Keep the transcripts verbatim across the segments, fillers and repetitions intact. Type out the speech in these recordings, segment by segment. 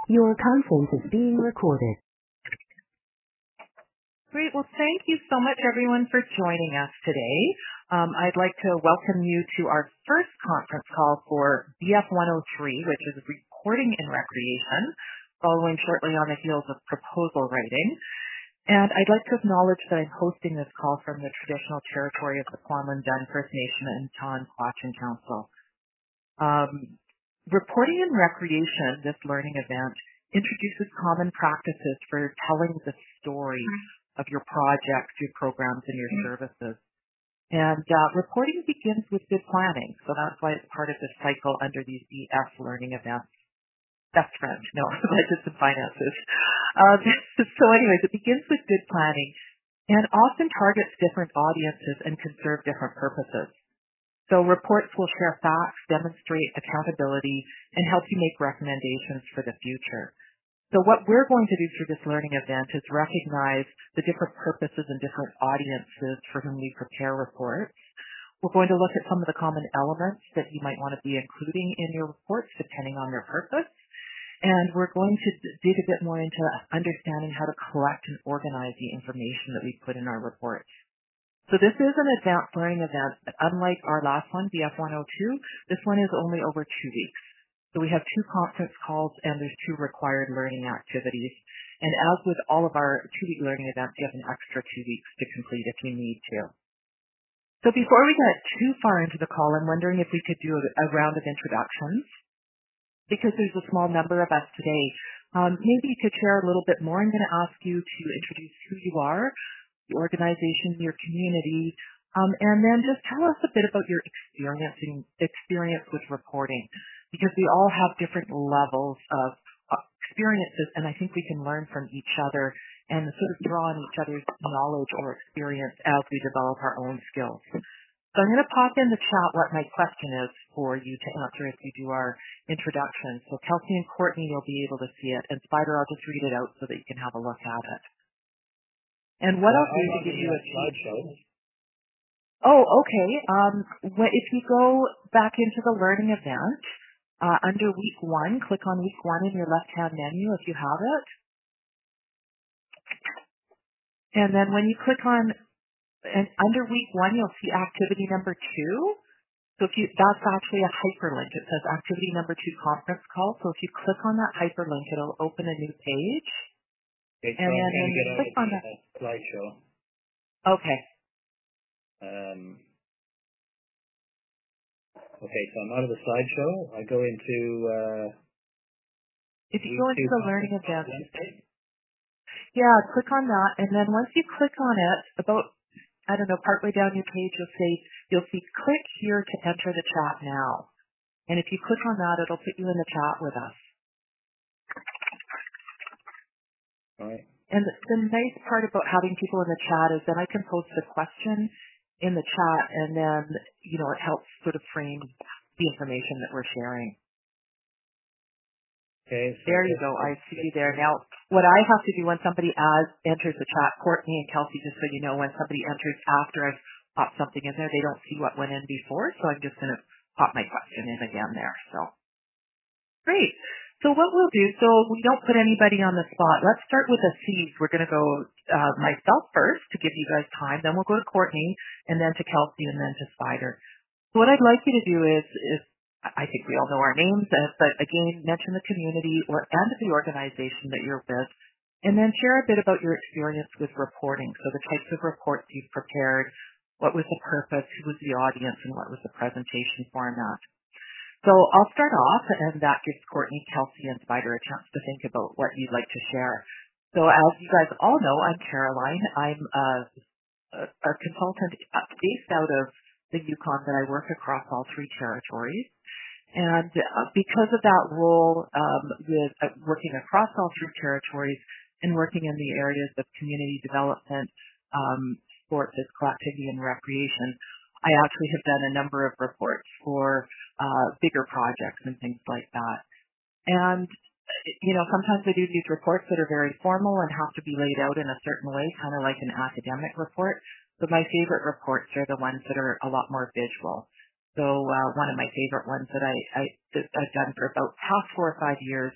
Your conference is being recorded. Great. Well, thank you so much, everyone, for joining us today. Um, I'd like to welcome you to our first conference call for B F one oh three, which is Reporting in Recreation, following shortly on the heels of proposal writing. And I'd like to acknowledge that I'm hosting this call from the traditional territory of the Kwanlin Dun First Nation and Tonquachin Council. Um, Reporting in Recreation, this learning event, introduces common practices for telling the story of your projects, your programs, and your services. And uh, reporting begins with good planning, so that's why it's part of this cycle under these B F learning events. Best friend, no, budgets and finances. Um, so anyways, it begins with good planning and often targets different audiences and can serve different purposes. So reports will share facts, demonstrate accountability, and help you make recommendations for the future. So what we're going to do through this learning event is recognize the different purposes and different audiences for whom we prepare reports. We're going to look at some of the common elements that you might want to be including in your reports depending on their purpose. And we're going to dig a bit more into understanding how to collect and organize the information that we put in our reports. So this is an advanced learning event, but unlike our last one, B F one oh two, this one is only over two weeks. So we have two conference calls and there's two required learning activities. And as with all of our two-week learning events, you have an extra two weeks to complete if you need to. So before we get too far into the call, I'm wondering if we could do a, a round of introductions. Because there's a small number of us today, um, maybe you could share a little bit more. I'm going to ask you to introduce who you are, the organization, your community, um, and then just tell us a bit about your experiencing experience with reporting, because we all have different levels of uh, experiences, and I think we can learn from each other and sort of draw on each other's knowledge or experience as we develop our own skills. So I'm going to pop in the chat what my question is for you to answer if you do our introduction. So Kelsey and Courtney, you'll be able to see it, and Spider, I'll just read it out so that you can have a look at it. And what uh, else do to give you a slideshow? Oh, okay. Um, if you go back into the learning event, uh, under week one, click on week one in your left-hand menu if you have it. And then when you click on, and under week one, you'll see activity number two. So if you, that's actually a hyperlink. It says activity number two conference call. So if you click on that hyperlink, it'll open a new page. Okay, so and I'm then going when to you get click out on of that, the slideshow. Okay. Um, okay, so I'm out of the slideshow. I go into... Uh, if you go into the learning event, Wednesday. yeah, click on that. And then once you click on it, about, I don't know, partway down your page, you'll see, you'll see click here to enter the chat now. And if you click on that, it'll put you in the chat with us. All right. And the, the nice part about having people in the chat is that I can post a question in the chat, and then, you know, it helps sort of frame the information that we're sharing. Okay. So there you go. I see you there. Now, what I have to do when somebody adds, enters the chat, Courtney and Kelsey, just so you know, when somebody enters after I've popped something in there, they don't see what went in before, so I'm just going to pop my question in again there. So, great. So what we'll do, so we don't put anybody on the spot. Let's start with the C's. We're going to go uh, myself first to give you guys time. Then we'll go to Courtney, and then to Kelsey, and then to Spider. So what I'd like you to do is, is I think we all know our names, uh, but again, mention the community or and the organization that you're with, and then share a bit about your experience with reporting. So the types of reports you've prepared, what was the purpose, who was the audience, and what was the presentation format. So I'll start off, and that gives Courtney, Kelsey, and Spider a chance to think about what you'd like to share. So as you guys all know, I'm Caroline. I'm a, a, a consultant based out of the Yukon, but I work across all three territories. And uh, because of that role um, with uh, working across all three territories and working in the areas of community development, um, sports, physical activity, and recreation, I actually have done a number of reports for uh, bigger projects and things like that. And, you know, sometimes I do these reports that are very formal and have to be laid out in a certain way, kind of like an academic report. But my favorite reports are the ones that are a lot more visual. So uh, one of my favorite ones that I, I, that I've done for about past four or five years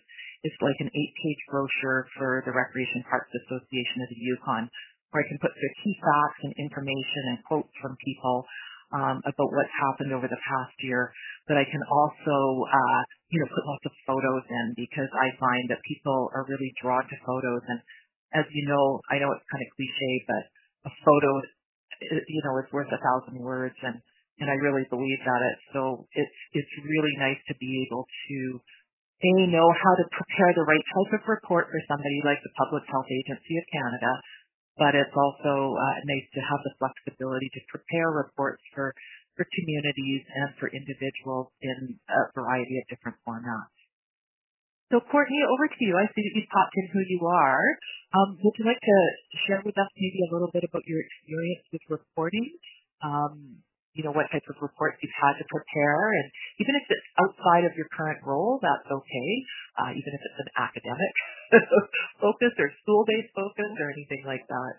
is like an eight-page brochure for the Recreation Parks Association of the Yukon, where I can put the key facts and information and quotes from people um, about what's happened over the past year. But I can also, uh, you know, put lots of photos in because I find that people are really drawn to photos. And as you know, I know it's kind of cliche, but a photo, you know, is worth a thousand words, and and I really believe that. It so it's it's really nice to be able to A, know how to prepare the right type of report for somebody like the Public Health Agency of Canada, but it's also uh, nice to have the flexibility to prepare reports for, for communities and for individuals in a variety of different formats. So Courtney, over to you. I see that you've popped in who you are. Um, would you like to share with us maybe a little bit about your experience with reporting? Um, you know, what types of reports you've had to prepare, and even if it's outside of your current role, that's okay. Uh, even if it's an academic focus or school-based focus or anything like that.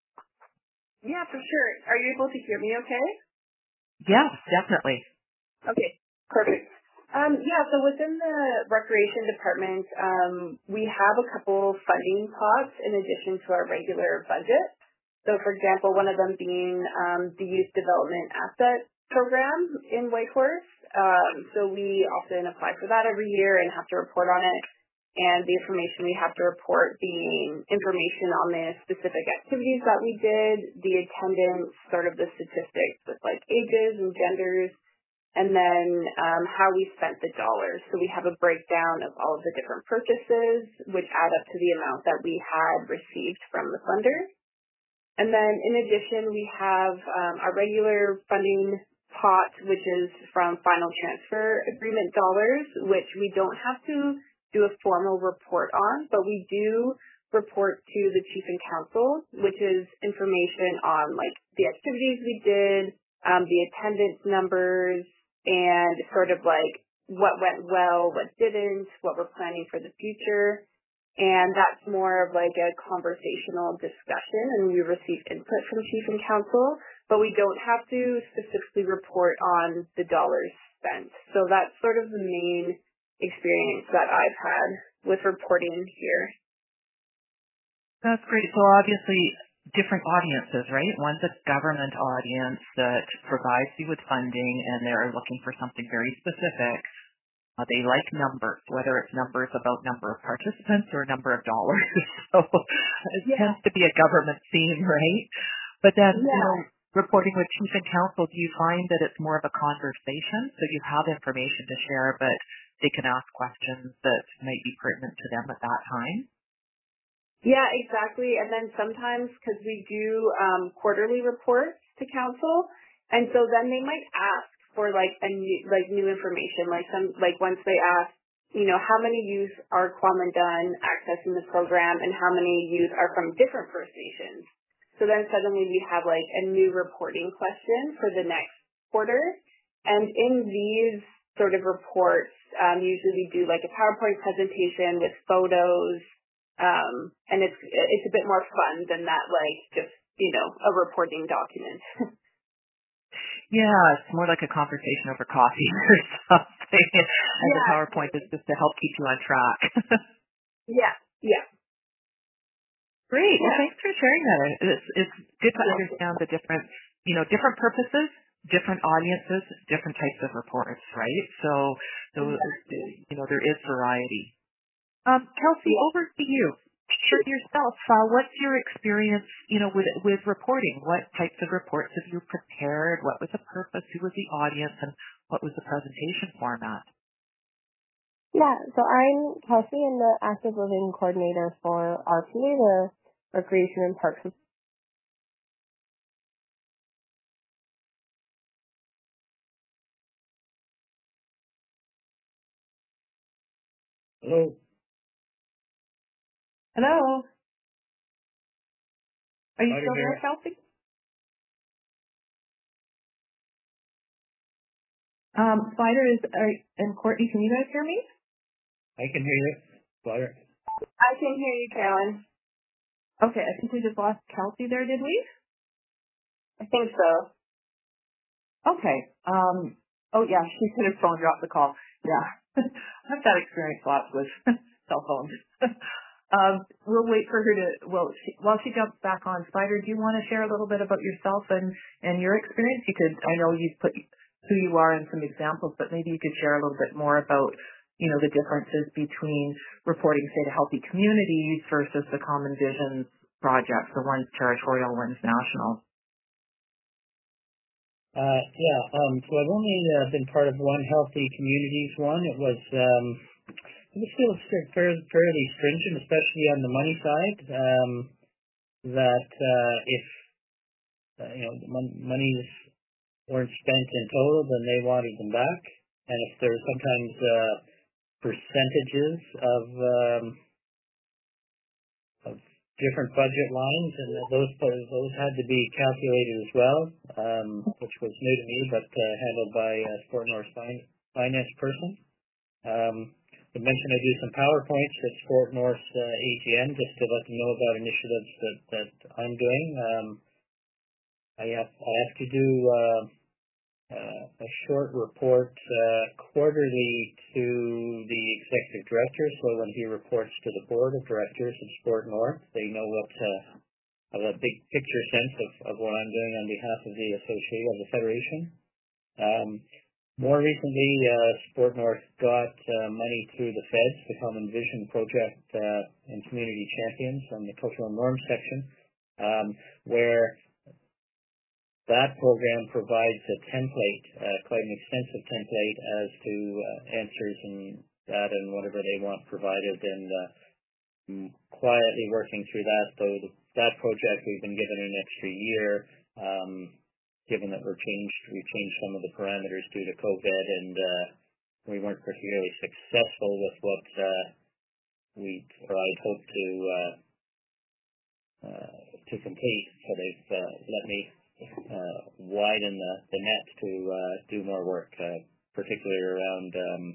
Yeah, for sure. Are you able to hear me okay? Yes, definitely. Okay, perfect. Um, yeah, so within the Recreation Department, um, we have a couple funding pots in addition to our regular budget. So, for example, one of them being um, the Youth Development Asset Program in Whitehorse. Um, so we often apply for that every year and have to report on it. And the information we have to report being information on the specific activities that we did, the attendance, sort of the statistics with like ages and genders, and then um, how we spent the dollars. So we have a breakdown of all of the different purchases, which add up to the amount that we had received from the funder. And then in addition, we have um, our regular funding pot, which is from final transfer agreement dollars, which we don't have to do a formal report on, but we do report to the chief and council, which is information on like the activities we did, um, the attendance numbers, and sort of like what went well, what didn't, what we're planning for the future. And that's more of like a conversational discussion, and we receive input from chief and council, but we don't have to specifically report on the dollars spent. So that's sort of the main experience that I've had with reporting here. That's great. So obviously different audiences, right? One's a government audience that provides you with funding and they're looking for something very specific. Uh, they like numbers, whether it's numbers about number of participants or number of dollars. So it Yeah. tends to be a government theme, right? But then, Yeah. you know, reporting with chief and council, do you find that it's more of a conversation? So you have information to share, but they can ask questions that might be pertinent to them at that time? Yeah, exactly. And then sometimes, because we do um, quarterly reports to council, and so then they might ask for like a new, like new information, like some, like once they ask, you know, how many youth are Kwamandun accessing the program and how many youth are from different First Nations. So then suddenly we have like a new reporting question for the next quarter. And in these sort of reports, um, usually we do like a PowerPoint presentation with photos, um, and it's, it's a bit more fun than that, like just, you know, a reporting document. Yeah, it's more like a conversation over coffee or something. And yeah. the PowerPoint is just to help keep you on track. yeah, yeah. Great. Yeah. Well, thanks for sharing that. It's, it's good to understand the different, you know, different purposes, different audiences, different types of reports, right? So, so exactly. You know, there is variety. Um, Kelsey, yeah. over to you. For yourself, uh, what's your experience, you know, with with reporting? What types of reports have you prepared? What was the purpose? Who was the audience? And what was the presentation format? Yeah, so I'm Kelsey. I'm the active living coordinator for R P A, the Recreation and Parks. Hello. Hello. Are you I still can hear there, you. Kelsey? Um, Spider is, uh, and Courtney, can you guys hear me? I can hear you. Spider. I can hear you, Carolyn. Okay, I think we just lost Kelsey there, did we? I think so. Okay. Um, oh yeah, she said her phone dropped the call. Yeah. I've got experience lots with cell phone. um, we'll wait for her to, well, she, while she jumps back on, Spider, do you want to share a little bit about yourself and, and your experience? You could, I know you've put who you are and some examples, but maybe you could share a little bit more about, you know, the differences between reporting, say, to healthy communities versus the Common Visions projects, the one's territorial, one's national. Uh, yeah, um, so I've only uh, been part of one Healthy Communities one. It was, um, it was still fairly, fairly stringent, especially on the money side, um, that uh, if, uh, you know, the mon- monies weren't spent in total, then they wanted them back. And if there were sometimes uh, percentages of, um, of different budget lines, and those those had to be calculated as well, um, which was new to me, but uh, handled by a Sport North fin- finance person. Um, I mentioned I do some PowerPoints at Sport North uh, A G M just to let them know about initiatives that, that I'm doing. Um, I have I have to do uh, uh, a short report uh, quarterly to the executive director, so when he reports to the board of directors of Sport North, they know what uh, have a big picture sense of, of what I'm doing on behalf of the association of the federation. Um, more recently, uh, Sport North got uh, money through the Feds, the Common Vision Project uh, and Community Champions on the Cultural Norms section, um, where that program provides a template, uh, quite an extensive template as to uh, answers and data and whatever they want provided, and uh, quietly working through that. Though the, that project we've been given an extra year, um, given that we're changed, we changed some of the parameters due to COVID, and uh, we weren't particularly successful with what uh, we or I'd hoped to uh, uh, to complete. So they've uh, let me. Uh, widen the, the net to uh, do more work, uh, particularly around um,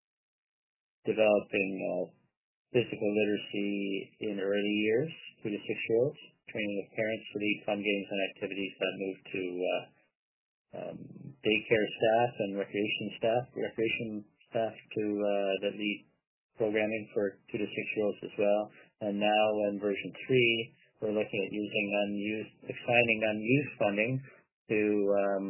developing uh, physical literacy in early years, two to six year olds, training of parents to lead fun games and activities that move to uh, um, daycare staff and recreation staff, recreation staff to uh, that lead programming for two to six year olds as well. And now in version three, we're looking at using unused, assigning unused funding to um,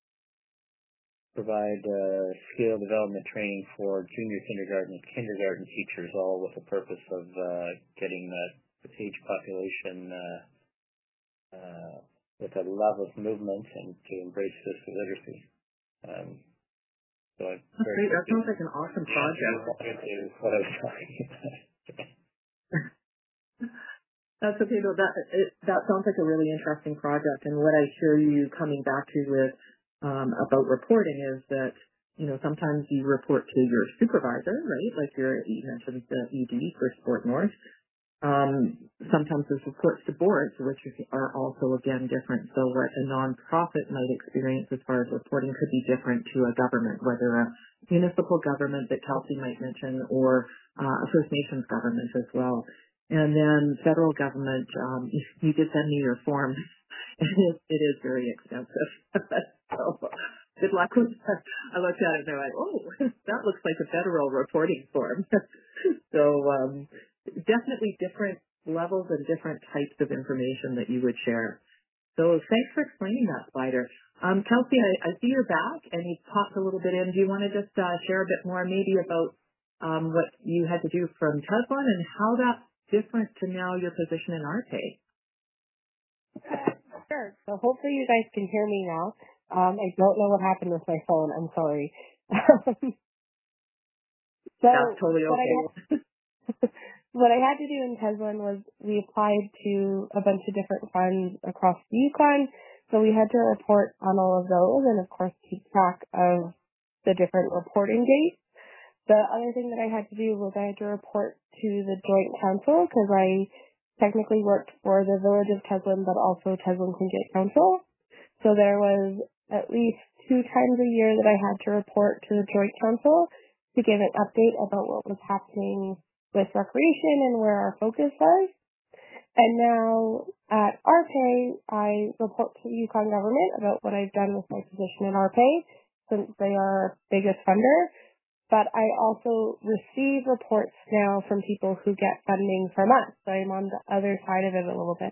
provide uh, skill development training for junior kindergarten and kindergarten teachers, all with the purpose of uh, getting that age population uh, uh, with a love of movement and to embrace physical literacy. Um, so I'm That's great. That sounds like an awesome project. What I was talking about. That's okay, though. That it, that sounds like a really interesting project. And what I hear you coming back to with um, about reporting is that, you know, sometimes you report to your supervisor, right? Like your, you mentioned the E D for Sport North. Um, sometimes there's reports to boards, which are also, again, different. So what a nonprofit might experience as far as reporting could be different to a government, whether a municipal government that Kelsey might mention or uh, a First Nations government as well. And then federal government, um, you, you did send me your form. It is, it is very expensive. So good luck with that. I looked at it and they're like, oh, that looks like a federal reporting form. So um, definitely different levels and different types of information that you would share. So thanks for explaining that, Spider. Um, Kelsey, I, I see you're back and you've popped a little bit in. Do you want to just uh, share a bit more maybe about um, what you had to do from Teslon and how that different to now your position in R P A? Uh, sure. So hopefully you guys can hear me now. Um, I don't know what happened with my phone. I'm sorry. So That's totally what I okay. had, what I had to do in Teslin was we applied to a bunch of different funds across the Yukon. So we had to report on all of those and, of course, keep track of the different reporting dates. The other thing that I had to do was I had to report to the Joint Council because I technically worked for the Village of Teslin, but also Teslin Tlingit Council. So there was at least two times a year that I had to report to the Joint Council to give an update about what was happening with recreation and where our focus was. And now at R P A, I report to the Yukon government about what I've done with my position at R P A since they are our biggest funder. but I also receive reports now from people who get funding from us. So I'm on the other side of it a little bit.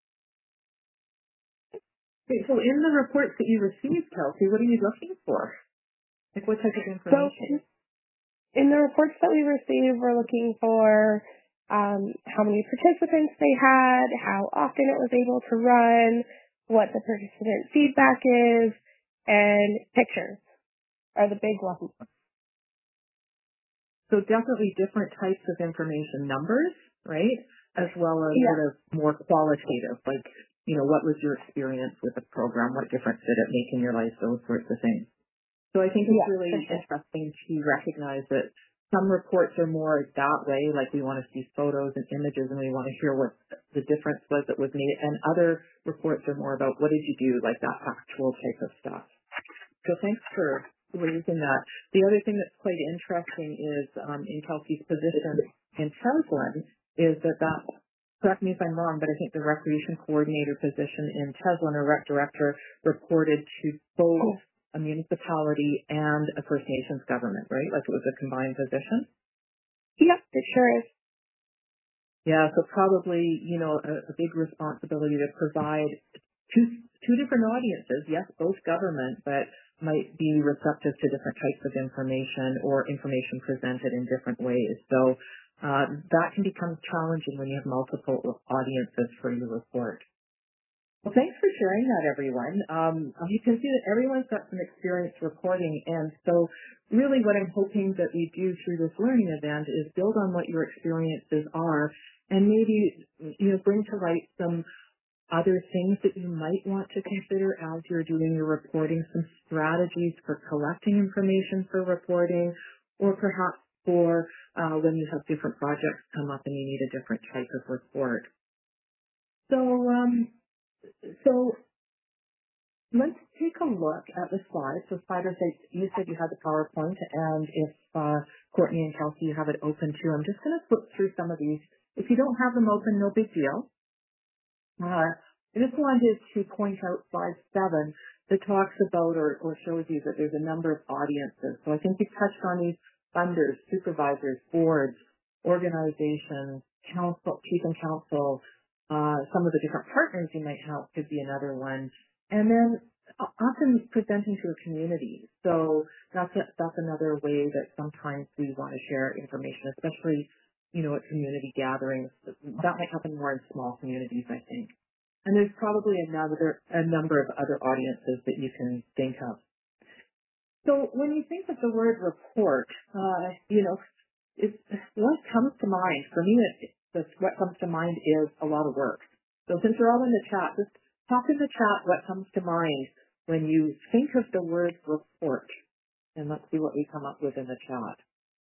Okay, so in the reports that you receive, Kelsey, what are you looking for? Like what type of information? So in the reports that we receive, we're looking for um, how many participants they had, how often it was able to run, what the participant feedback is, and pictures are the big ones. So definitely different types of information, numbers, right? As well as Yeah. sort of more qualitative, like, you know, what was your experience with the program? What difference did it make in your life? Those sorts of things. So I think it's Yeah, really for sure. interesting to recognize that some reports are more that way, like we want to see photos and images and we want to hear what the difference was that was made. And other reports are more about what did you do, like that factual type of stuff. So thanks for raising that. The other thing that's quite interesting is um, in Kelsey's position in Teslin is that that, correct me if I'm wrong, but I think the recreation coordinator position in Teslin or rec director reported to both a municipality and a First Nations government, right? Like it was a combined position? Yep, it sure is. Yeah, so probably, you know, a, a big responsibility to provide two, two different audiences. Yes, both government, but might be receptive to different types of information or information presented in different ways. So uh, that can become challenging when you have multiple audiences for your report. Well, thanks for sharing that, everyone. Um, you can see that everyone's got some experience reporting, and so really what I'm hoping that we do through this learning event is build on what your experiences are and maybe, you know, bring to light some other things that you might want to consider as you're doing your reporting, some strategies for collecting information for reporting, or perhaps for uh, when you have different projects come up and you need a different type of report. So, um, so let's take a look at the slides. So Spider, you said you had the PowerPoint, and if uh, Courtney and Kelsey, you have it open too. I'm just going to flip through some of these. If you don't have them open, no big deal. Uh, I just wanted to point out slide seven that talks about or, or shows you that there's a number of audiences. So I think you touched on these funders, supervisors, boards, organizations, council, chief and council, uh, some of the different partners you might have could be another one. And then uh, often presenting to a community. So that's a, that's another way that sometimes we want to share information, especially, you know, at community gatherings. That might happen more in small communities, I think. And there's probably another, a number of other audiences that you can think of. So when you think of the word report, uh, you know, it's, what comes to mind? For me, it, it, what comes to mind is a lot of work. So since you're all in the chat, just talk in the chat what comes to mind when you think of the word report. And let's see what we come up with in the chat.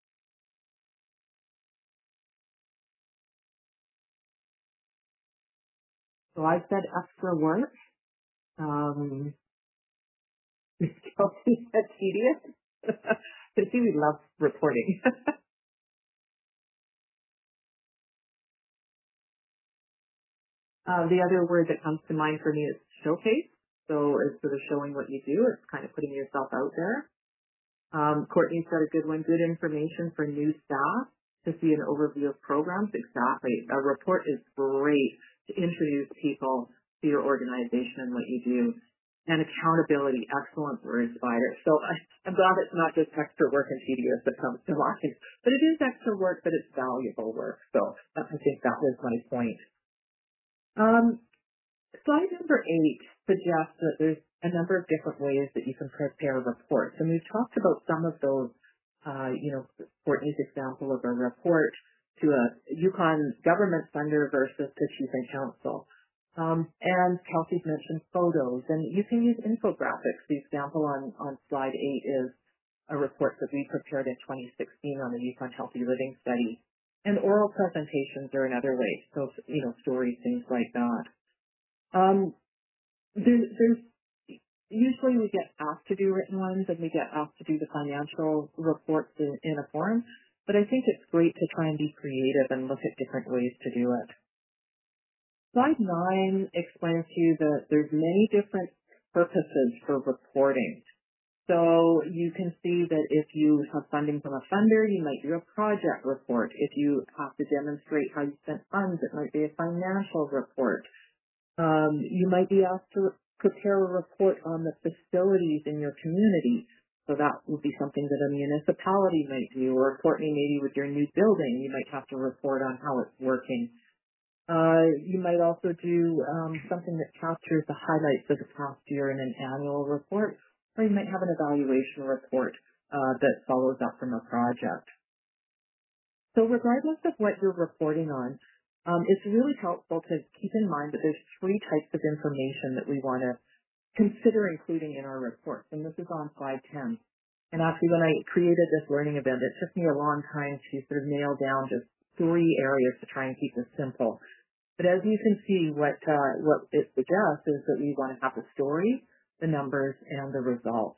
So I said extra work. Um, Kelsey said tedious. You see, we love reporting. uh, the other word that comes to mind for me is showcase. So it's sort of showing what you do. It's kind of putting yourself out there. Um, Courtney said a good one, good information for new staff to see an overview of programs. Exactly. A report is great to introduce people to your organization and what you do. And accountability, excellent word, Spider. So I, I'm glad it's not just extra work and tedious that comes to mind, but it is extra work, but it's valuable work. So I think that was my point. Um, slide number eight suggests that there's a number of different ways that you can prepare reports. And we've talked about some of those, uh, you know, Courtney's example of a report to a Yukon government funder versus to chief and council. Um, and Kelsey's mentioned photos, and you can use infographics. The example on, on slide eight is a report that we prepared in twenty sixteen on the Yukon Healthy Living Study. And oral presentations are another way, so, you know, stories, things like that. Um, there, there's usually we get asked to do written ones, and we get asked to do the financial reports in, in a form, but I think it's great to try and be creative and look at different ways to do it. Slide nine explains to you that there's many different purposes for reporting. So you can see that if you have funding from a funder, you might do a project report. If you have to demonstrate how you spent funds, it might be a financial report. Um, you might be asked to prepare a report on the facilities in your community. So that would be something that a municipality might do, or Courtney, maybe with your new building, you might have to report on how it's working. Uh, you might also do um, something that captures the highlights of the past year in an annual report, or you might have an evaluation report uh, that follows up from a project. So regardless of what you're reporting on, um, it's really helpful to keep in mind that there's three types of information that we want to consider including in our reports, and this is on slide ten. And actually, when I created this learning event, it took me a long time to sort of nail down just three areas to try and keep this simple. But as you can see, what uh, what it suggests is that we want to have the story, the numbers, and the results.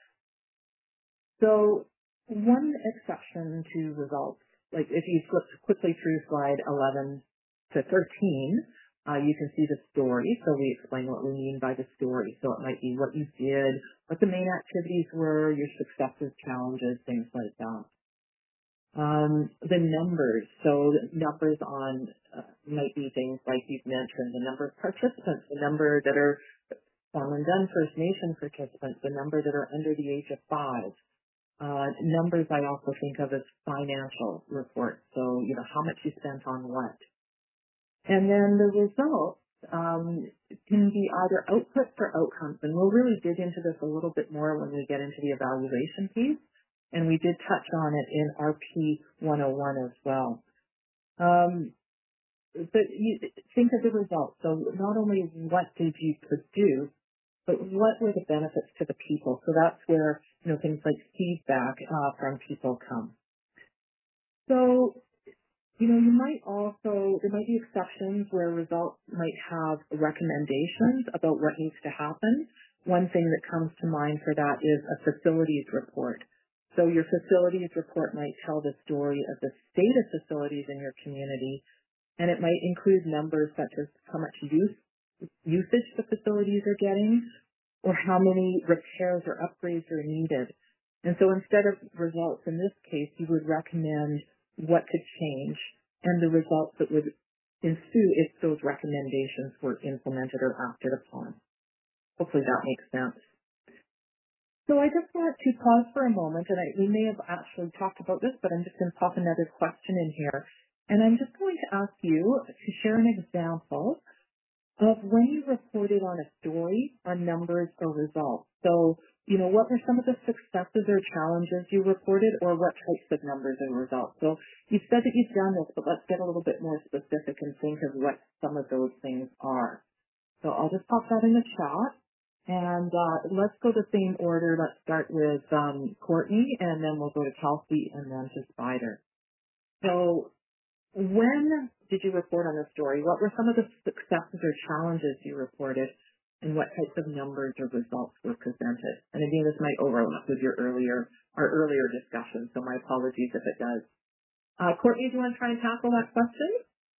So one exception to results, like if you flip quickly through slide eleven to thirteen, uh, you can see the story. So we explain what we mean by the story. So it might be what you did, what the main activities were, your successes, challenges, things like that. Um, the numbers, so the numbers on uh, might be things like you've mentioned, the number of participants, the number that are Farm and Done First Nation participants, the number that are under the age of five. Uh, numbers I also think of as financial reports, so you know how much you spent on what. And then the results um, can be either outputs or outcomes, and we'll really dig into this a little bit more when we get into the evaluation piece. And we did touch on it in R P one oh one as well. Um, but you think of the results. So not only what did you produce, but what were the benefits to the people? So that's where, you know, things like feedback uh, from people come. So, you know, you might also, there might be exceptions where results might have recommendations about what needs to happen. One thing that comes to mind for that is a facilities report. So your facilities report might tell the story of the state of facilities in your community, and it might include numbers such as how much use, usage the facilities are getting, or how many repairs or upgrades are needed. And so instead of results in this case, you would recommend what to change and the results that would ensue if those recommendations were implemented or acted upon. Hopefully that makes sense. So I just want to pause for a moment, and I, we may have actually talked about this, but I'm just going to pop another question in here. And I'm just going to ask you to share an example of when you reported on a story, on numbers or results. So, you know, what were some of the successes or challenges you reported, or what types of numbers and results? So you said that you've done this, but let's get a little bit more specific and think of what some of those things are. So I'll just pop that in the chat. And uh, let's go the same order. Let's start with um, Courtney, and then we'll go to Kelsey, and then to Spider. So when did you report on the story? What were some of the successes or challenges you reported, and what types of numbers or results were presented? And again, this might overlap with your earlier our earlier discussion, so my apologies if it does. Uh, Courtney, do you want to try and tackle that question?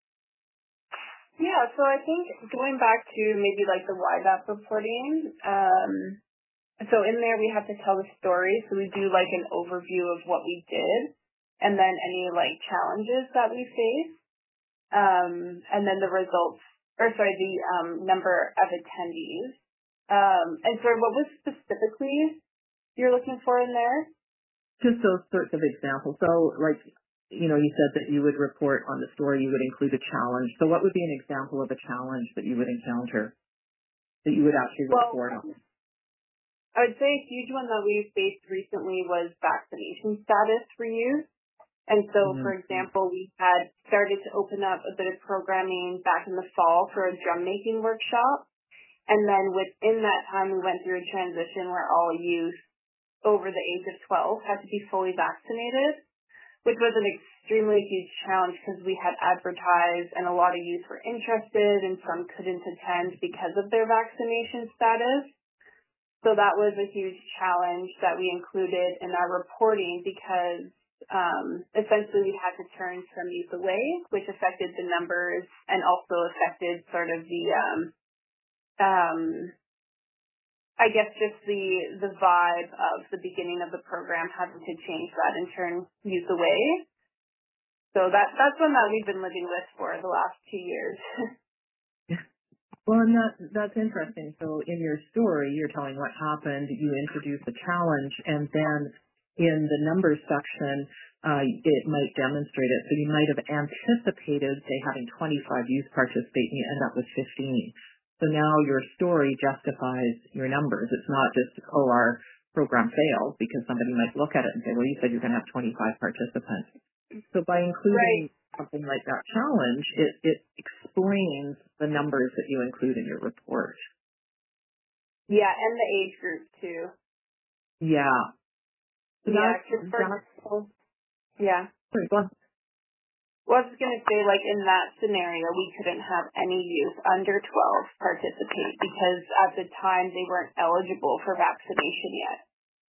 Yeah, so I think going back to maybe like the Y D A P reporting, um, so in there we have to tell the story. So we do like an overview of what we did, and then any like challenges that we face, um, and then the results, or sorry, the um, number of attendees. Um, and sorry, what was specifically you're looking for in there? Just those sorts of examples. So like, you know, you said that you would report on the story, you would include a challenge. So what would be an example of a challenge that you would encounter, that you would actually well, report on? I would say a huge one that we faced recently was vaccination status for youth. And so, mm-hmm. for example, we had started to open up a bit of programming back in the fall for a drum making workshop. And then within that time, we went through a transition where all youth over the age of twelve had to be fully vaccinated, which was an extremely huge challenge because we had advertised and a lot of youth were interested and some couldn't attend because of their vaccination status. So that was a huge challenge that we included in our reporting because um, essentially we had to turn some youth away, which affected the numbers and also affected sort of the um, um, I guess just the the vibe of the beginning of the program having to change that and turn youth away. So that that's one that we've been living with for the last two years. Well, and that, that's interesting. So in your story, you're telling what happened, you introduce a challenge, and then in the numbers section, uh, it might demonstrate it. So you might have anticipated, say, having twenty-five youth participate, and you end up with fifteen. So now your story justifies your numbers. It's not just, oh, our program failed, because somebody might look at it and say, well, you said you're going to have twenty-five participants. So by including right. something like that challenge, it, it explains the numbers that you include in your report. Yeah, and the age group too. Yeah. So yeah, that's, for that's, yeah. Sorry, go on. Well, I was going to say, like, in that scenario, we couldn't have any youth under twelve participate because at the time they weren't eligible for vaccination yet.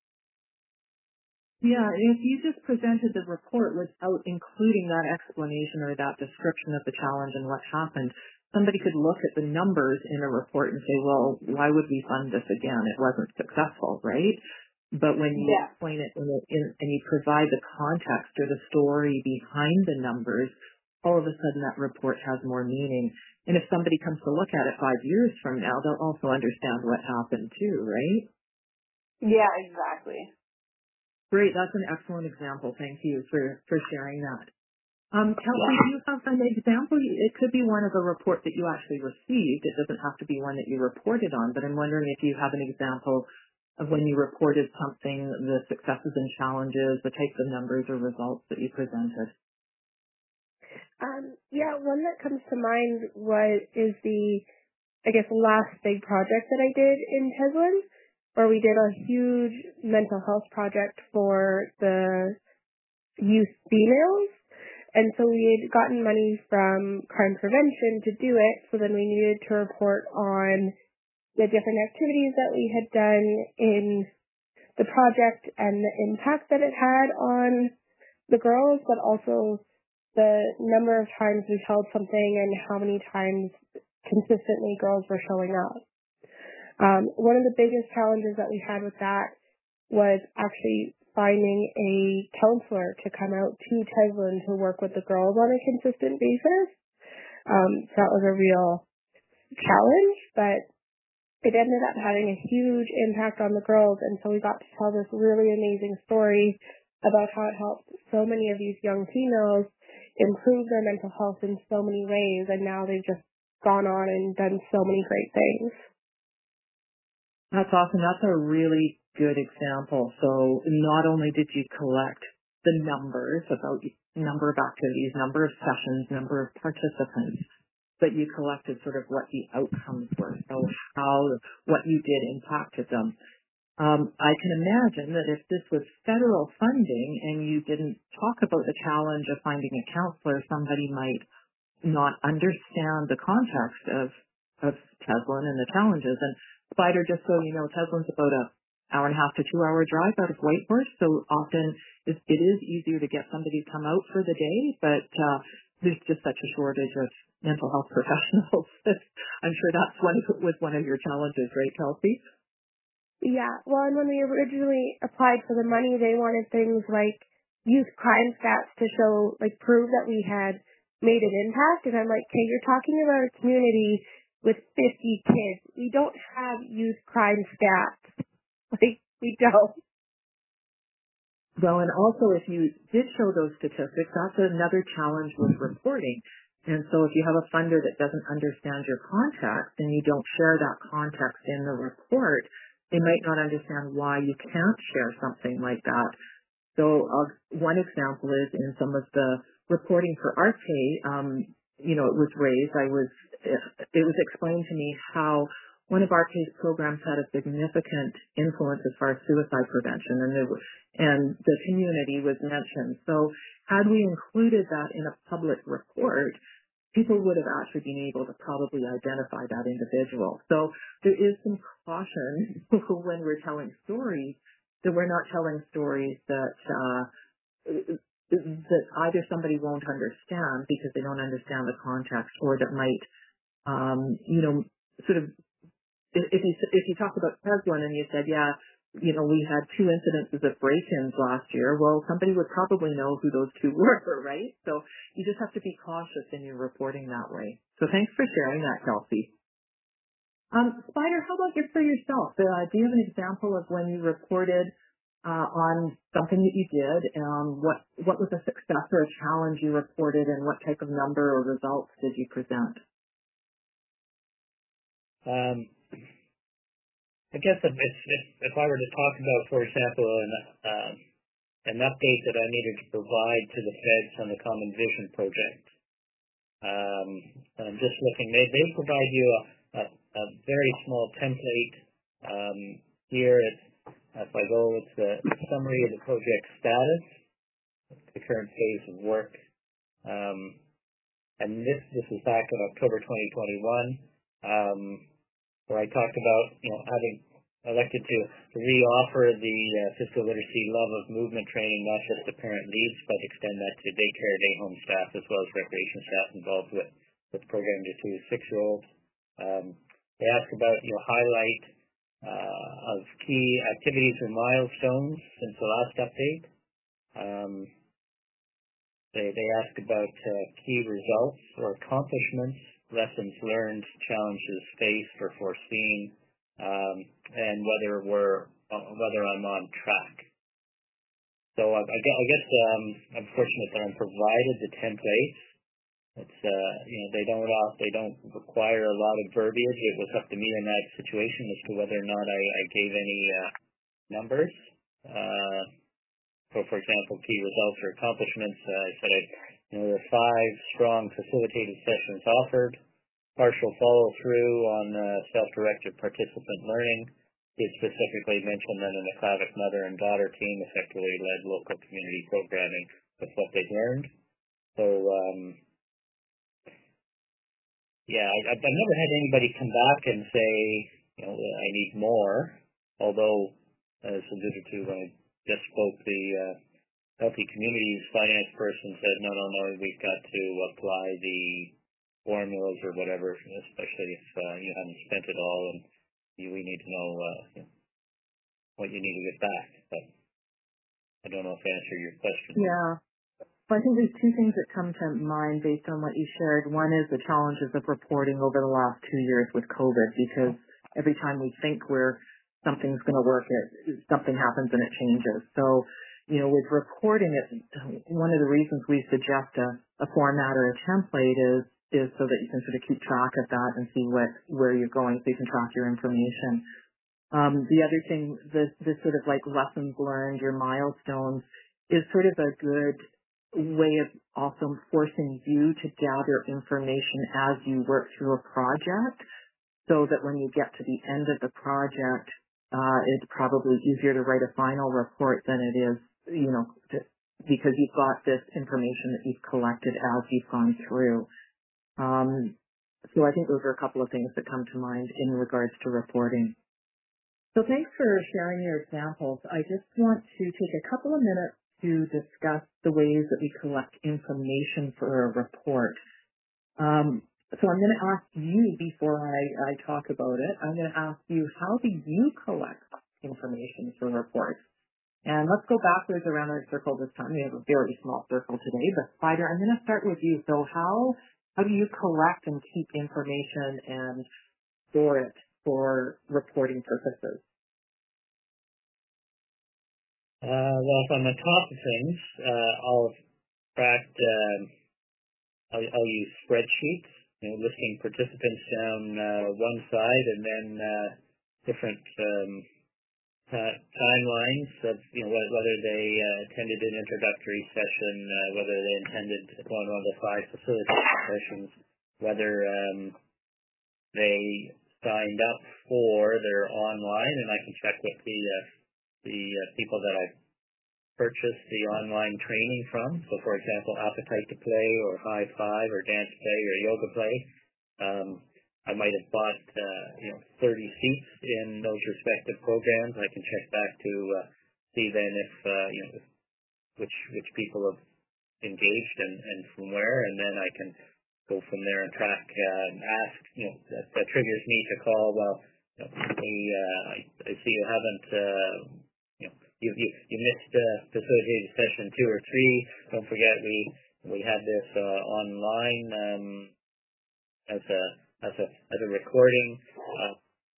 Yeah, if you just presented the report without including that explanation or that description of the challenge and what happened, somebody could look at the numbers in a report and say, well, why would we fund this again? It wasn't successful, right? But when you yeah. explain it in, in, and you provide the context or the story behind the numbers, all of a sudden that report has more meaning. And if somebody comes to look at it five years from now, they'll also understand what happened too, right? Yeah, exactly. Great. That's an excellent example. Thank you for, for sharing that. Um, Kelsey, yeah. do you have an example? It could be one of a report that you actually received. It doesn't have to be one that you reported on, but I'm wondering if you have an example of when you reported something, the successes and challenges, the types of numbers or results that you presented. Um, yeah, one that comes to mind was is the, I guess, last big project that I did in Teslin, where we did a huge mental health project for the youth females. And so we had gotten money from crime prevention to do it, so then we needed to report on the different activities that we had done in the project and the impact that it had on the girls, but also the number of times we held something and how many times consistently girls were showing up. Um, one of the biggest challenges that we had with that was actually finding a counselor to come out to Teslin to work with the girls on a consistent basis. Um, so that was a real challenge, but it ended up having a huge impact on the girls, and so we got to tell this really amazing story about how it helped so many of these young females improve their mental health in so many ways, and now they've just gone on and done so many great things. That's awesome. That's a really good example. So not only did you collect the numbers about number of activities, number of sessions, number of participants, but you collected sort of what the outcomes were, so how what you did impacted them. Um, I can imagine that if this was federal funding and you didn't talk about the challenge of finding a counselor, somebody might not understand the context of of Teslin and the challenges. And Spider, just so you know, Teslin's about a hour and a half to two hour drive out of Whitehorse, so often it, it is easier to get somebody to come out for the day, but uh, there's just such a shortage of mental health professionals. I'm sure that's one was one of your challenges, right, Kelsey? Yeah, well, and when we originally applied for the money, they wanted things like youth crime stats to show, like, prove that we had made an impact, and I'm like, okay, you're talking about a community with fifty kids. We don't have youth crime stats. Like, we don't. Well, and also if you did show those statistics, that's another challenge with reporting. And so if you have a funder that doesn't understand your context and you don't share that context in the report, they might not understand why you can't share something like that. So uh, one example is in some of the reporting for R K, um, you know, it was raised, I was, it was explained to me how one of R K's programs had a significant influence as far as suicide prevention, and there was, and the community was mentioned. So had we included that in a public report, people would have actually been able to probably identify that individual. So there is some caution when we're telling stories that we're not telling stories that uh, that either somebody won't understand because they don't understand the context, or that might, um, you know, sort of if, if you if you talk about Teslin and you said, yeah, you know, we had two incidences of break-ins last year, well, somebody would probably know who those two were, right? So you just have to be cautious in your reporting that way. So thanks for sharing that, Kelsey. Um, Spider, how about you for yourself? Uh, do you have an example of when you reported uh, on something that you did? Um, what what was a success or a challenge you reported, and what type of number or results did you present? Um, I guess if, if, if I were to talk about, for example, an, uh, an update that I needed to provide to the feds on the Common Vision project, um, I'm just looking, they, they provide you a, a, a very small template. Um, here, it's, if I go, it's the summary of the project status, the current phase of work, um, and this this is back in October twenty twenty-one. Um, where I talked about, you know, having elected to, to re-offer the uh, physical literacy love of movement training, not just to parent leads, but extend that to daycare, day home staff, as well as recreation staff involved with, with the program to two to six-year-olds. Um, they ask about, you know, highlight uh, of key activities or milestones since the last update. Um, they, they ask about uh, key results or accomplishments, lessons learned, challenges faced or foreseen, um, and whether we're uh, whether I'm on track. So I, I guess um, I'm fortunate that I'm provided the templates. It's uh, you know they don't uh, they don't require a lot of verbiage. It was up to me in that situation as to whether or not I, I gave any uh, numbers. Uh, so, for example, key results or accomplishments. Uh, I said I. You know, there are five strong facilitated sessions offered, partial follow-through on uh, self-directed participant learning. It specifically mentioned that an Aklavik mother and daughter team effectively led local community programming with what they learned. So, um, yeah, I, I've never had anybody come back and say, you know, I need more, although, as alluded to when I just spoke, the uh, Healthy Communities finance person said, no, no, no, we've got to apply the formulas or whatever, especially if uh, you haven't spent it all, and you, we need to know uh, what you need to get back. But I don't know if I answered your question. Yeah. Well, I think there's two things that come to mind based on what you shared. One is the challenges of reporting over the last two years with COVID, because every time we think we're something's going to work, it something happens and it changes. So, you know, with reporting, it, one of the reasons we suggest a, a format or a template is is so that you can sort of keep track of that and see what where you're going, so you can track your information. Um, the other thing, this this sort of like lessons learned, your milestones, is sort of a good way of also forcing you to gather information as you work through a project, so that when you get to the end of the project, uh, it's probably easier to write a final report than it is, you know, to, because you've got this information that you've collected as you've gone through. Um, so I think those are a couple of things that come to mind in regards to reporting. So thanks for sharing your examples. I just want to take a couple of minutes to discuss the ways that we collect information for a report. Um, so I'm going to ask you, before I, I talk about it, I'm going to ask you, how do you collect information for reports? And let's go backwards around our circle this time. We have a very small circle today, but Spider, I'm going to start with you. So how how do you collect and keep information and store it for reporting purposes? Uh, well, if I'm on top of things, uh, I'll track, um, I'll, I'll use spreadsheets, you know, listing participants down uh, one side, and then uh, different um, uh, timelines of, you know, whether they uh, attended an introductory session, uh, whether they attended one of the five facilitation sessions, whether um, they signed up for their online, and I can check with the uh, the uh, people that I purchased the online training from. So, for example, Appetite to Play or High Five or Dance Play or Yoga Play. Um, I might have bought, uh, you know, thirty seats in those respective programs. I can check back to uh, see then if, uh, you know, which which people have engaged and, and from where, and then I can go from there and track uh, and ask, you know, that, that triggers me to call, well, you know, we, uh, I, I see you haven't, uh, you know, you, you, you missed uh, facilitated session two or three. Don't forget we we had this uh, online um, as a as a as a recording, uh,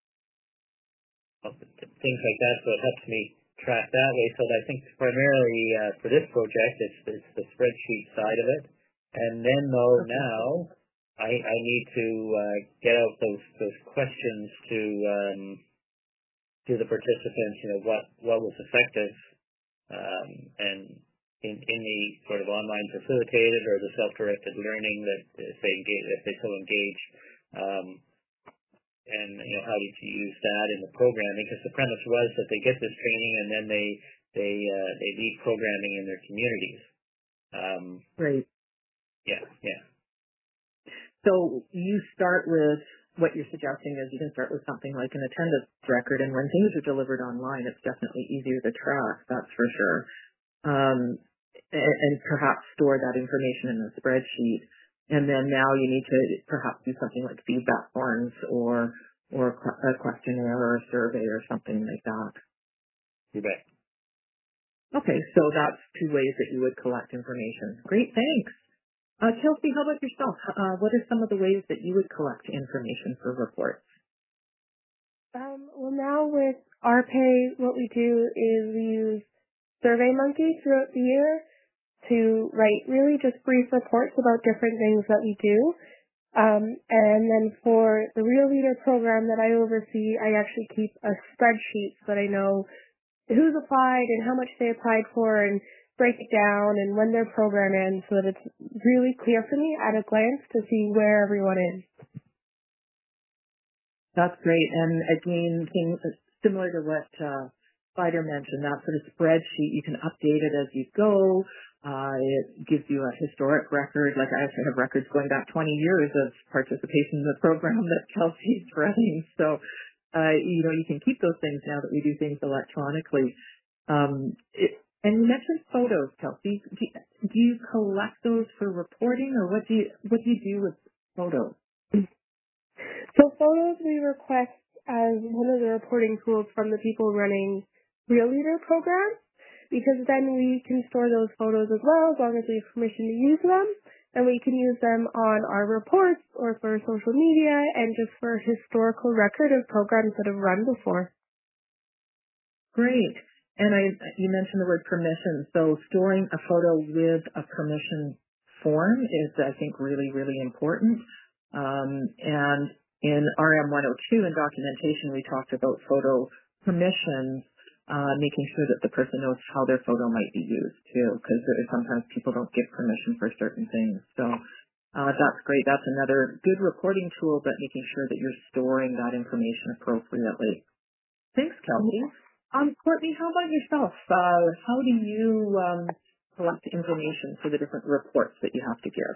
of things like that. So it helps me track that way. So I think primarily uh, for this project, it's, it's the spreadsheet side of it. And then though now, I, I need to uh, get out those those questions to um, to the participants. You know what what was effective, um, and in in the sort of online facilitated or the self-directed learning that if they engage, if they so engage, um, and you know how did you use that in the programming? Because the premise was that they get this training and then they they uh, they lead programming in their communities. Um, Great. Yeah, yeah. So you start with what you're suggesting is you can start with something like an attendance record, and when things are delivered online, it's definitely easier to track, that's for sure. Um, and, and perhaps store that information in a spreadsheet. And then now you need to perhaps do something like feedback forms or or a questionnaire or a survey or something like that. You bet. Okay, so that's two ways that you would collect information. Great, thanks. Uh, Kelsey, how about yourself? Uh, what are some of the ways that you would collect information for reports? Um, well, now with R P A, what we do is we use SurveyMonkey throughout the year to write really just brief reports about different things that we do. Um, and then for the Real Leader program that I oversee, I actually keep a spreadsheet so that I know who's applied and how much they applied for and break it down and when their program ends so that it's really clear for me at a glance to see where everyone is. That's great. And again, things similar to what uh, Spider mentioned, that sort of spreadsheet, you can update it as you go. Uh, it gives you a historic record. Like I actually have records going back twenty years of participation in the program that Kelsey's running. So, uh, you know, you can keep those things now that we do things electronically. Um, it, and you mentioned photos, Kelsey. Do you, do you collect those for reporting, or what do you what do you do with photos? So photos we request as one of the reporting tools from the people running Real Leader programs, because then we can store those photos as well as long as we have permission to use them, and we can use them on our reports or for social media and just for a historical record of programs that have run before. Great. And I, you mentioned the word permission. So storing a photo with a permission form is, I think, really, really important. Um, and in R M one oh two in documentation, we talked about photo permissions, uh, making sure that the person knows how their photo might be used too, because sometimes people don't give permission for certain things. So uh, that's great. That's another good reporting tool, but making sure that you're storing that information appropriately. Thanks, Kelsey. Um, Courtney, how about yourself? Uh, how do you um, collect information for the different reports that you have to give?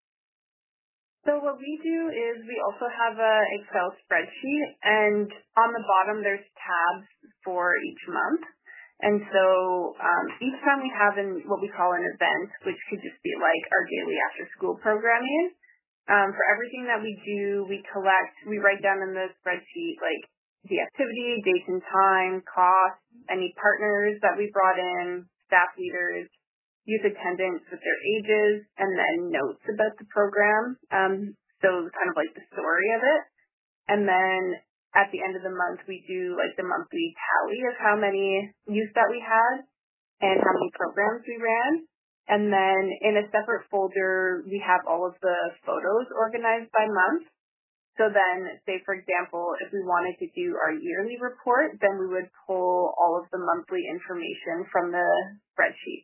So what we do is we also have a Excel spreadsheet, and on the bottom there's tabs for each month. And so um, each time we have an, what we call an event, which could just be like our daily after-school programming, um, for everything that we do, we collect, we write down in the spreadsheet like the activity, dates and time, costs, any partners that we brought in, staff leaders, youth attendance with their ages, and then notes about the program. Um, so kind of like the story of it. And then at the end of the month, we do like the monthly tally of how many youth that we had and how many programs we ran. And then in a separate folder, we have all of the photos organized by month. So then, say, for example, if we wanted to do our yearly report, then we would pull all of the monthly information from the spreadsheet.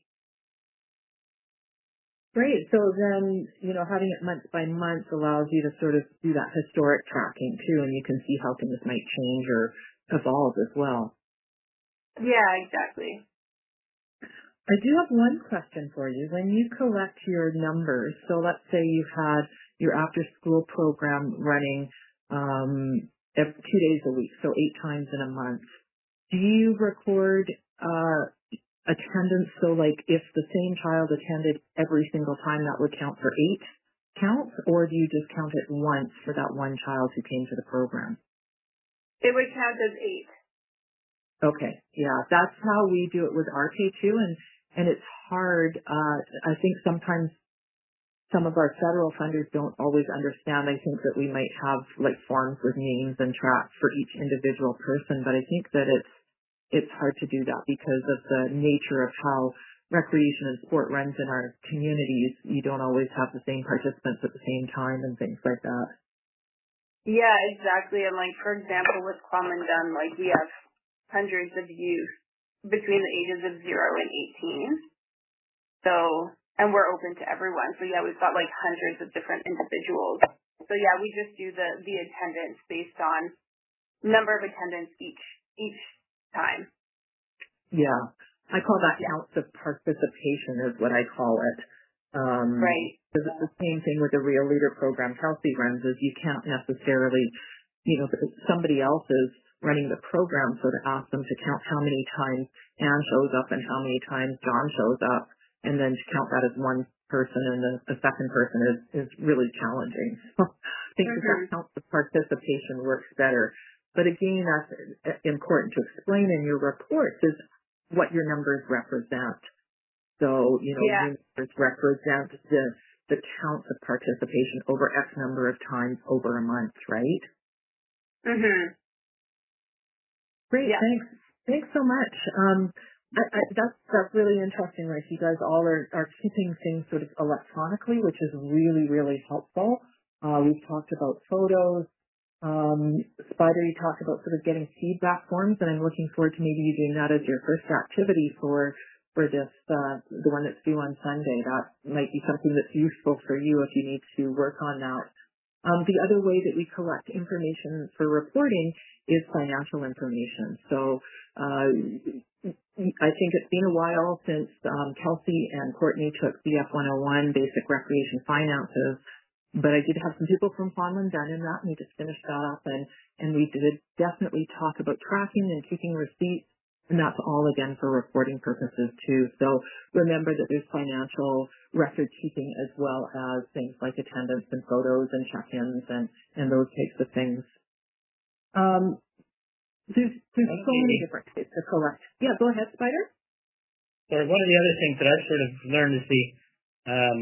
Great. So then, you know, having it month by month allows you to sort of do that historic tracking too, and you can see how things might change or evolve as well. Yeah, exactly. I do have one question for you. When you collect your numbers, so let's say you've had your after-school program running um, every two days a week, so eight times in a month, do you record uh, attendance? So like if the same child attended every single time, that would count for eight counts, or do you just count it once for that one child who came to the program? It would count as eight. Okay, yeah, that's how we do it with R K too, and and it's hard. Uh, I think sometimes some of our federal funders don't always understand. I think that we might have like forms with names and tracks for each individual person, but I think that it's it's hard to do that because of the nature of how recreation and sport runs in our communities. You don't always have the same participants at the same time and things like that. Yeah, exactly. And like, for example, with Kwamandun, like we have hundreds of youth between the ages of zero and eighteen. So, and we're open to everyone. So yeah, we've got like hundreds of different individuals. So yeah, we just do the, the attendance based on number of attendants each, each time. Yeah. I call that counts of participation is what I call it. Um, right. Because it's the same thing with the Real Leader program Kelsey runs is you can't necessarily, you know, somebody else is running the program, so to ask them to count how many times Anne shows up and how many times John shows up, and then to count that as one person and the, the second person is, is really challenging. So I think mm-hmm. that counts of participation works better. But again, that's important to explain in your reports is what your numbers represent. So, you know, yeah. your numbers represent the, the counts of participation over X number of times over a month, right? Mm-hmm. Great, yeah. thanks. Thanks so much. Um, I, I, that's, that's really interesting, right? You guys all are, are keeping things sort of electronically, which is really, really helpful. Uh, we've talked about photos. Um, Spider, you talked about sort of getting feedback forms, and I'm looking forward to maybe you doing that as your first activity for for this, uh, the one that's due on Sunday. That might be something that's useful for you if you need to work on that. Um, the other way that we collect information for reporting is financial information. So uh, I think it's been a while since um, Kelsey and Courtney took B F one oh one, Basic Recreation Finances, but I did have some people from Farnland done in that, and we just finished that up, and, and we did definitely talk about tracking and keeping receipts, and that's all, again, for reporting purposes, too. So remember that there's financial record keeping as well as things like attendance and photos and check-ins and, and those types of things. Um, there's there's so many different ways to collect. Yeah, go ahead, Spider. Or one of the other things that I've sort of learned is the um,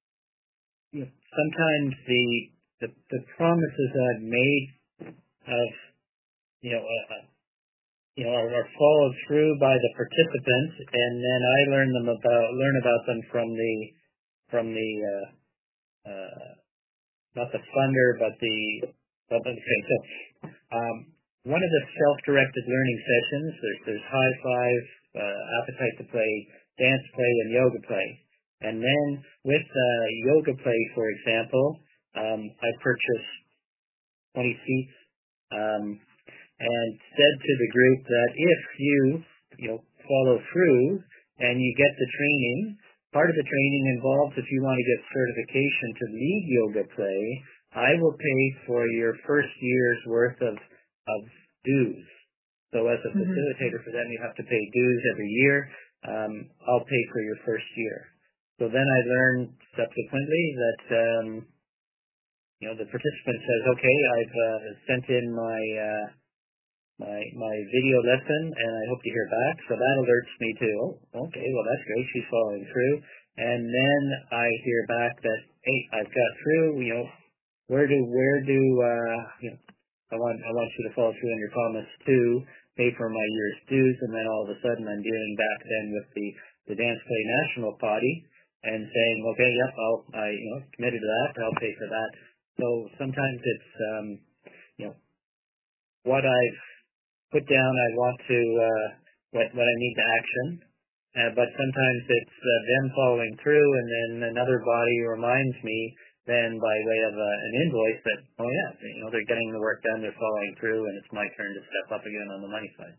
you know, sometimes the, the the promises I've made of you know uh, you know are, are followed through by the participants, and then I learn them about learn about them from the from the uh, uh, not the funder but the but okay so um, one of the self-directed learning sessions there's there's high five, uh, appetite to play, dance play, and yoga play. And then with uh, yoga play, for example, um, I purchased twenty seats um, and said to the group that if you, you know, follow through and you get the training, part of the training involves if you want to get certification to lead yoga play, I will pay for your first year's worth of, of dues. So as a mm-hmm. facilitator for them, you have to pay dues every year. Um, I'll pay for your first year. So then I learned subsequently that, um, you know, the participant says, okay, I've uh, sent in my, uh, my, my video lesson and I hope to hear back. So that alerts me to, oh, okay, well that's great. She's following through. And then I hear back that, hey, I've got through, you know, where do, where do, uh, you know, I want, I want you to follow through on your promise to pay for my year's dues. And then all of a sudden I'm dealing back then with the, the Dance Play National Party. And saying, okay, yep, I'll, I, you know, committed to that, I'll pay for that. So sometimes it's, um, you know, what I've put down, I want to, uh, what, what I need to action. Uh, but sometimes it's uh, them following through, and then another body reminds me then by way of uh, an invoice that, oh yeah, you know, they're getting the work done, they're following through, and it's my turn to step up again on the money side.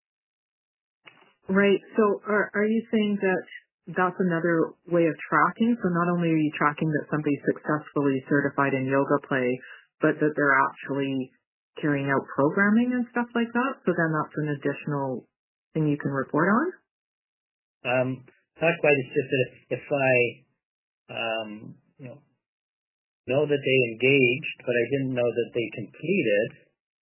Right. So are, are you saying that that's another way of tracking? So not only are you tracking that somebody's successfully certified in yoga play, but that they're actually carrying out programming and stuff like that? So then that's an additional thing you can report on? Um, not quite. It's just that if, if I, um, you know, know that they engaged, but I didn't know that they completed,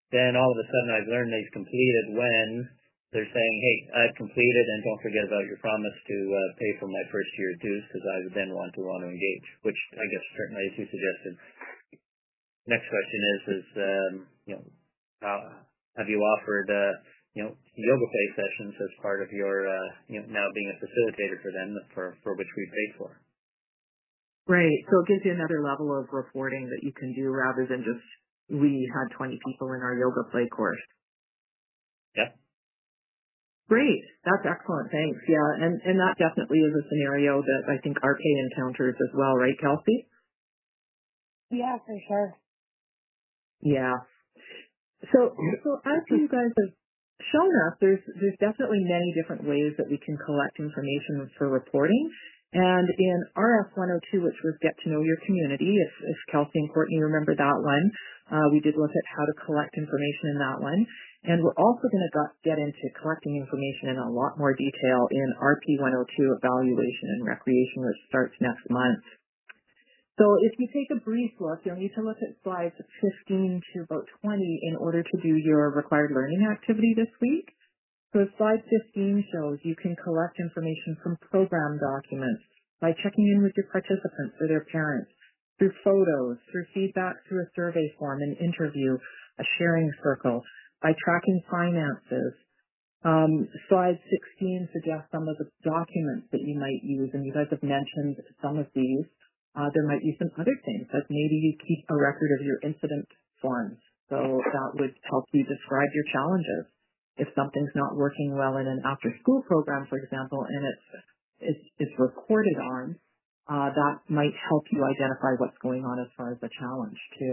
then all of a sudden I've learned they've completed when they're saying, hey, I've completed and don't forget about your promise to uh, pay for my first year dues because I would then want to want to engage, which I guess certainly as you suggested. Next question is, is um, you know, uh, have you offered, uh, you know, yoga pay sessions as part of your, uh, you know, now being a facilitator for them for, for which we paid for? Right. So it gives you another level of reporting that you can do rather than just, we had twenty people in our yoga play course. Yeah. Great. That's excellent. Thanks. Yeah. And, and that definitely is a scenario that I think R P A encounters as well, right, Kelsey? Yeah, for sure. Yeah. So, so as you guys have shown us, there's, there's definitely many different ways that we can collect information for reporting. And in R F one oh two, which was Get to Know Your Community, if, if Kelsey and Courtney remember that one, uh, we did look at how to collect information in that one. And we're also going to get into collecting information in a lot more detail in R P one oh two Evaluation and Recreation, which starts next month. So if you take a brief look, you'll need to look at slides fifteen to about twenty in order to do your required learning activity this week. So slide fifteen shows you can collect information from program documents by checking in with your participants or their parents, through photos, through feedback, through a survey form, an interview, a sharing circle, by tracking finances. Um, slide sixteen suggests some of the documents that you might use, and you guys have mentioned some of these. Uh, there might be some other things, like maybe you keep a record of your incident forms, so that would help you describe your challenges. If something's not working well in an after-school program, for example, and it's it's, it's reported on, uh, that might help you identify what's going on as far as the challenge, too.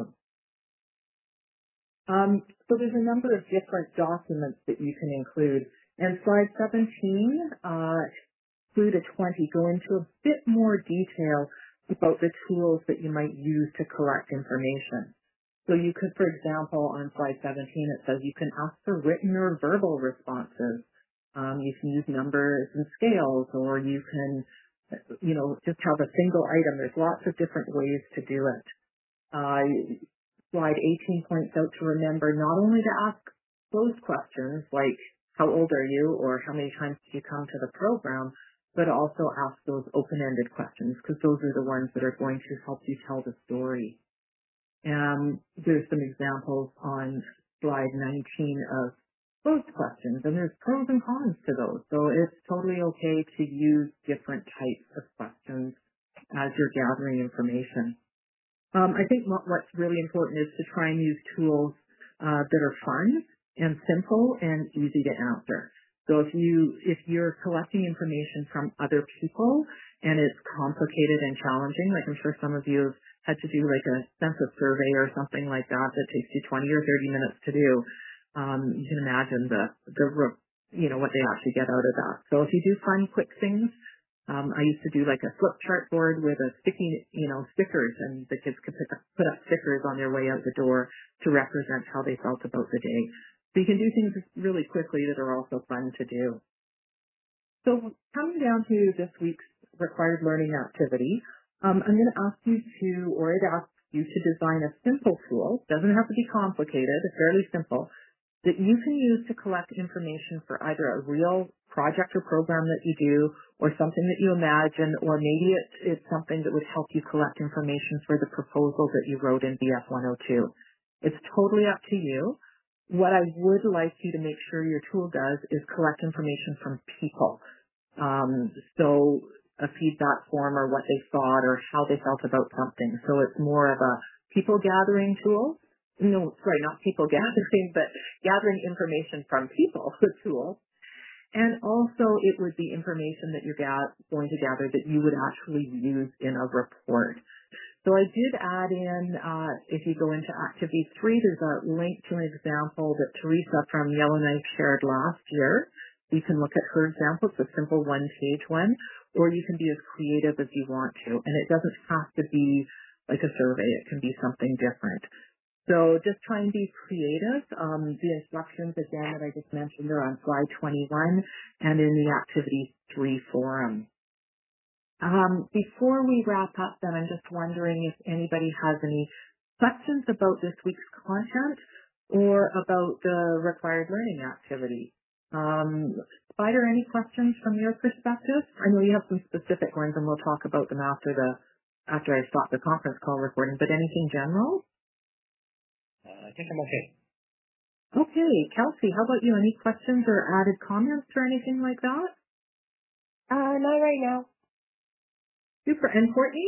Um, so there's a number of different documents that you can include. And slide seventeen uh, through to twenty go into a bit more detail about the tools that you might use to collect information. So you could, for example, on slide seventeen, it says you can ask for written or verbal responses. Um, you can use numbers and scales, or you can, you know, just have a single item. There's lots of different ways to do it. Uh, slide eighteen points out to remember not only to ask those questions, like how old are you, or how many times did you come to the program, but also ask those open-ended questions, because those are the ones that are going to help you tell the story. Um, there's some examples on slide nineteen of those questions, and there's pros and cons to those. So it's totally okay to use different types of questions as you're gathering information. Um, I think what, what's really important is to try and use tools uh, that are fun and simple and easy to answer. So if you if you're collecting information from other people and it's complicated and challenging, like I'm sure some of you have had to do like a census survey or something like that that takes you twenty or thirty minutes to do, um, you can imagine the the you know what they actually get out of that. So if you do fun, quick things, um, I used to do like a flip chart board with a sticky you know stickers, and the kids could pick up, put up stickers on their way out the door to represent how they felt about the day. So you can do things really quickly that are also fun to do. So coming down to this week's required learning activity, um, I'm going to ask you to, or I'd ask you to design a simple tool, doesn't have to be complicated, it's fairly simple, that you can use to collect information for either a real project or program that you do, or something that you imagine, or maybe it's, it's something that would help you collect information for the proposal that you wrote in B F one oh two. It's totally up to you. What I would like you to make sure your tool does is collect information from people. Um, so a feedback form or what they thought or how they felt about something. So it's more of a people gathering tool. No, sorry, not people gathering, but gathering information from people, the tool. And also it would be information that you're ga- going to gather that you would actually use in a report. So I did add in, uh, if you go into activity three, there's a link to an example that Teresa from Yellowknife shared last year. You can look at her example. It's a simple one-page one, or you can be as creative as you want to. And it doesn't have to be like a survey. It can be something different. So just try and be creative. Um, the instructions, again, that I just mentioned are on slide twenty-one and in the activity three forum. Um, before we wrap up, then I'm just wondering if anybody has any questions about this week's content, or about the required learning activity. Um, Spider, any questions from your perspective? I know you have some specific ones, and we'll talk about them after the after I stop the conference call recording. But anything general? Uh, I think I'm okay. Okay, Kelsey, how about you? Any questions or added comments or anything like that? Uh, not right now. Super. And Courtney?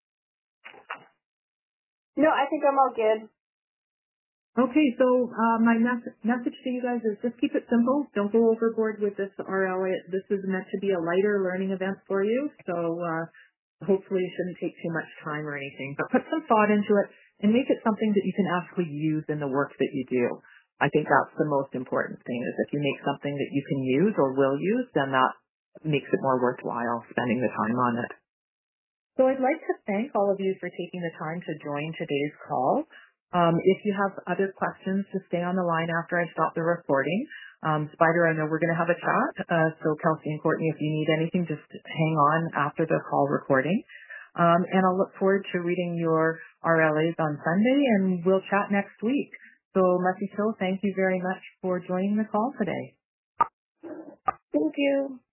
No, I think I'm all good. Okay, so uh, my mes- message to you guys is just keep it simple. Don't go overboard with this R L. This is meant to be a lighter learning event for you, so uh, hopefully it shouldn't take too much time or anything. But put some thought into it and make it something that you can actually use in the work that you do. I think that's the most important thing, is if you make something that you can use or will use, then that makes it more worthwhile spending the time on it. So I'd like to thank all of you for taking the time to join today's call. Um, if you have other questions, just stay on the line after I stop the recording. Um, Spider, I know we're going to have a chat, uh, so Kelsey and Courtney, if you need anything, just hang on after the call recording. Um, and I'll look forward to reading your R L As on Sunday, and we'll chat next week. So, Messi Cho, thank you very much for joining the call today. Thank you.